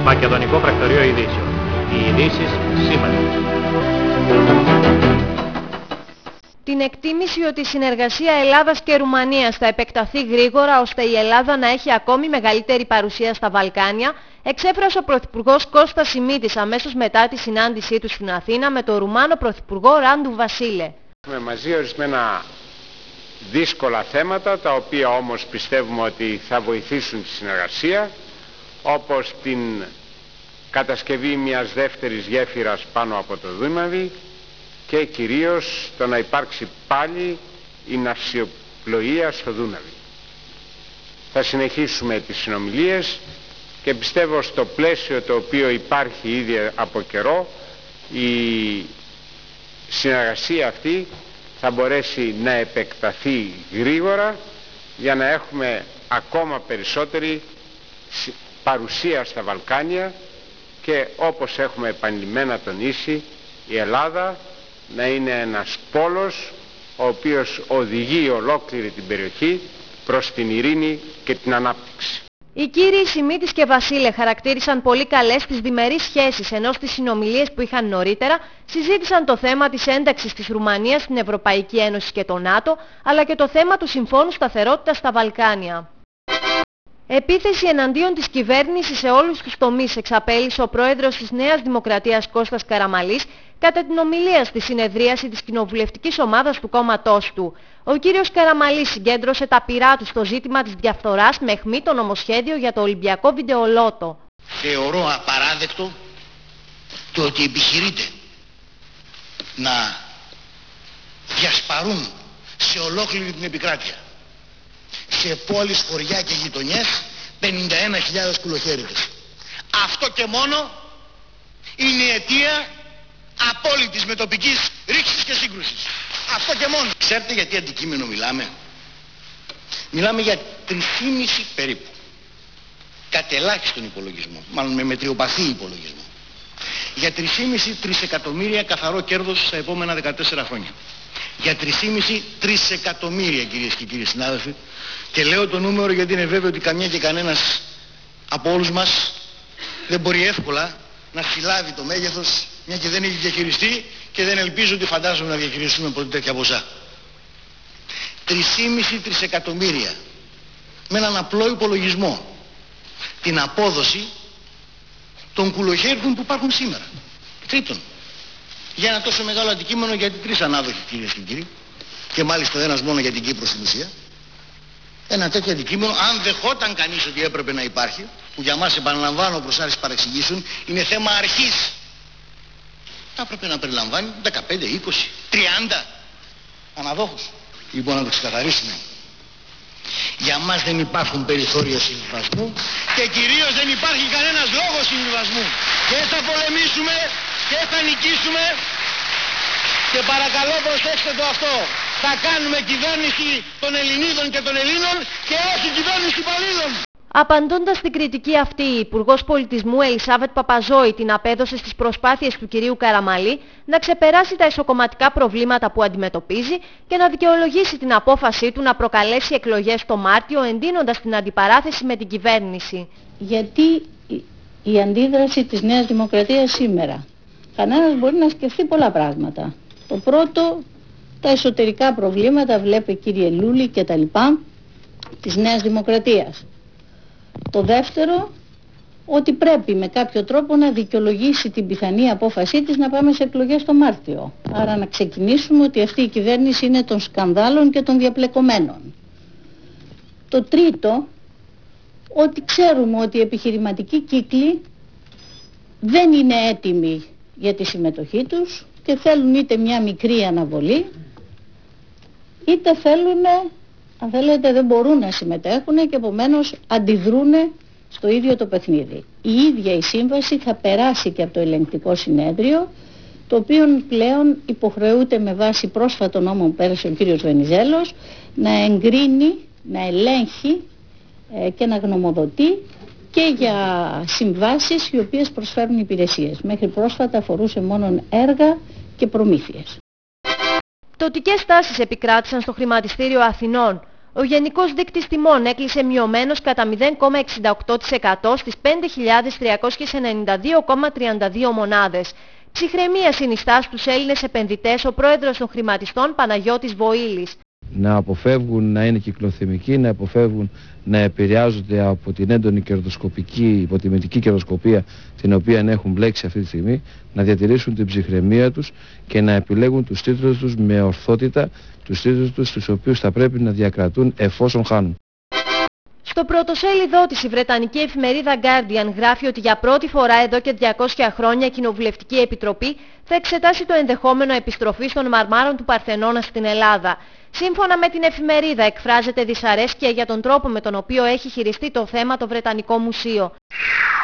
Μακεδονικό Πρακτορείο Ειδήσεων. Οι ειδήσεις σήμερα. Την εκτίμηση ότι η συνεργασία Ελλάδας και Ρουμανίας θα επεκταθεί γρήγορα ώστε η Ελλάδα να έχει ακόμη μεγαλύτερη παρουσία στα Βαλκάνια, εξέφρασε ο Πρωθυπουργός Κώστας Σιμίτης αμέσως μετά τη συνάντησή του στην Αθήνα με τον Ρουμάνο Πρωθυπουργό Ράντου Βασίλε. Έχουμε μαζί ορισμένα δύσκολα θέματα, τα οποία όμως πιστεύουμε ότι θα βοηθήσουν τη συνεργασία, όπως την κατασκευή μιας δεύτερης γέφυρας πάνω από το Δούναβι και κυρίως το να υπάρξει πάλι η ναυσιπλοεία στο Δούναβι. Θα συνεχίσουμε τις συνομιλίες και πιστεύω στο πλαίσιο το οποίο υπάρχει ήδη από καιρό η συνεργασία αυτή θα μπορέσει να επεκταθεί γρήγορα για να έχουμε ακόμα περισσότερη παρουσία στα Βαλκάνια και όπως έχουμε επανειλημμένα τονίσει, η Ελλάδα να είναι ένας πόλος ο οποίος οδηγεί ολόκληρη την περιοχή προς την ειρήνη και την ανάπτυξη. Οι κύριοι Σιμίτης και Βασίλε χαρακτήρισαν πολύ καλές τις διμερείς σχέσεις, ενώ στις συνομιλίες που είχαν νωρίτερα συζήτησαν το θέμα της ένταξης της Ρουμανίας στην Ευρωπαϊκή Ένωση και το ΝΑΤΟ, αλλά και το θέμα του Συμφώνου Σταθερότητας στα Βαλκάνια. Επίθεση εναντίον της κυβέρνησης σε όλους τους τομείς εξαπέλυσε ο πρόεδρος της Νέας Δημοκρατίας Κώστας Καραμαλής κατά την ομιλία στη συνεδρίαση της κοινοβουλευτικής ομάδας του κόμματός του. Ο κύριος Καραμαλής συγκέντρωσε τα πειρά του στο ζήτημα της διαφθοράς με αιχμή το νομοσχέδιο για το Ολυμπιακό Βιντεολότο. Θεωρώ απαράδεκτο το ότι επιχειρείται να διασπαρούν σε ολόκληρη την επικράτεια, σε πόλεις, χωριά και γειτονιές 51.000 κουλοχέριδες. Αυτό και μόνο είναι η αιτία απόλυτης μετοπικής ρήξης και σύγκρουσης. Αυτό και μόνο. Ξέρετε γιατί αντικείμενο μιλάμε? Μιλάμε για 3,5 περίπου, κατ' ελάχιστον υπολογισμό, μάλλον με μετριοπαθή υπολογισμό, για 3,5 τρισεκατομμύρια καθαρό κέρδος στα επόμενα 14 χρόνια. Για 3,5 τρισεκατομμύρια, κυρίες και κύριοι συνάδελφοι, και λέω το νούμερο γιατί είναι βέβαιο ότι καμιά και κανένας από όλους μας δεν μπορεί εύκολα να συλλάβει το μέγεθος, μια και δεν έχει διαχειριστεί και δεν ελπίζω ότι φαντάζομαι να διαχειριστούμε ποτέ τέτοια ποσά. 3,5 τρισεκατομμύρια με έναν απλό υπολογισμό, την απόδοση των κουλοχέριδων που υπάρχουν σήμερα. Τρίτον, για ένα τόσο μεγάλο αντικείμενο, γιατί 3 ανάδοχοι, κυρίες και κύριοι, και μάλιστα ένας μόνο για την Κύπρο στην ουσία, ένα τέτοιο αντικείμενο, αν δεχόταν κανείς ότι έπρεπε να υπάρχει, που για μας, επαναλαμβάνω προς άρεση παρεξηγήσεων, είναι θέμα αρχής, θα έπρεπε να περιλαμβάνει 15, 20, 30 αναδόχους. Λοιπόν, να το ξεκαθαρίσουμε. Για μας δεν υπάρχουν περιθώρια συμβιβασμού και κυρίως δεν υπάρχει κανένας λόγος συμβιβασμού. Και θα πολεμήσουμε και θα νικήσουμε και παρακαλώ προσέξτε το αυτό. Θα κάνουμε κυβέρνηση των Ελληνίδων και των Ελλήνων και όχι κυβέρνηση υπαλλήλων. Απαντώντας στην κριτική αυτή, η Υπουργός Πολιτισμού Ελισάβετ Παπαζόη την απέδωσε στις προσπάθειες του κυρίου Καραμαλή να ξεπεράσει τα εσωκομματικά προβλήματα που αντιμετωπίζει και να δικαιολογήσει την απόφασή του να προκαλέσει εκλογές το Μάρτιο, εντείνοντας την αντιπαράθεση με την κυβέρνηση. Γιατί η αντίδραση της Νέας Δημοκρατίας σήμερα? Κανένας μπορεί να σκεφτεί πολλά πράγματα. Το πρώτο, τα εσωτερικά προβλήματα, βλέπε κύριε Λούλη και τα λοιπά, της Νέας Δημοκρατίας. Το δεύτερο, ότι πρέπει με κάποιο τρόπο να δικαιολογήσει την πιθανή απόφασή της να πάμε σε εκλογές το Μάρτιο. Άρα να ξεκινήσουμε ότι αυτή η κυβέρνηση είναι των σκανδάλων και των διαπλεκωμένων. Το τρίτο, ότι ξέρουμε ότι οι επιχειρηματικοί κύκλοι δεν είναι έτοιμοι για τη συμμετοχή τους και θέλουν είτε μια μικρή αναβολή, είτε θέλουν, αν θέλετε, δεν μπορούν να συμμετέχουν και επομένως αντιδρούν στο ίδιο το παιχνίδι. Η ίδια η σύμβαση θα περάσει και από το ελεγκτικό συνέδριο, το οποίο πλέον υποχρεούται με βάση πρόσφατο νόμο που πέρασε ο κύριος Βενιζέλος να εγκρίνει, να ελέγχει και να γνωμοδοτεί και για συμβάσεις οι οποίες προσφέρουν υπηρεσίες. Μέχρι πρόσφατα αφορούσε μόνο έργα και προμήθειες. Τοτικές τάσεις επικράτησαν στο χρηματιστήριο Αθηνών. Ο γενικός δείκτης τιμών έκλεισε μειωμένος κατά 0,68% στις 5.392,32 μονάδες. Ψυχραιμία συνιστά στους Έλληνες επενδυτές ο πρόεδρος των χρηματιστών Παναγιώτης Βοήλης. Να αποφεύγουν να είναι κυκλοθυμικοί, να αποφεύγουν να επηρεάζονται από την έντονη κερδοσκοπική, υποτιμητική κερδοσκοπία την οποία έχουν μπλέξει αυτή τη στιγμή, να διατηρήσουν την ψυχραιμία τους και να επιλέγουν τους τίτλους τους με ορθότητα, τους τίτλους τους τους οποίους θα πρέπει να διακρατούν εφόσον χάνουν. Στο πρωτοσέλιδό της η βρετανική εφημερίδα Guardian γράφει ότι για πρώτη φορά εδώ και 200 χρόνια η Κοινοβουλευτική Επιτροπή θα εξετάσει το ενδεχόμενο επιστροφής των μαρμάρων του Παρθενώνα στην Ελλάδα. Σύμφωνα με την εφημερίδα εκφράζεται δυσαρέσκεια για τον τρόπο με τον οποίο έχει χειριστεί το θέμα το Βρετανικό Μουσείο.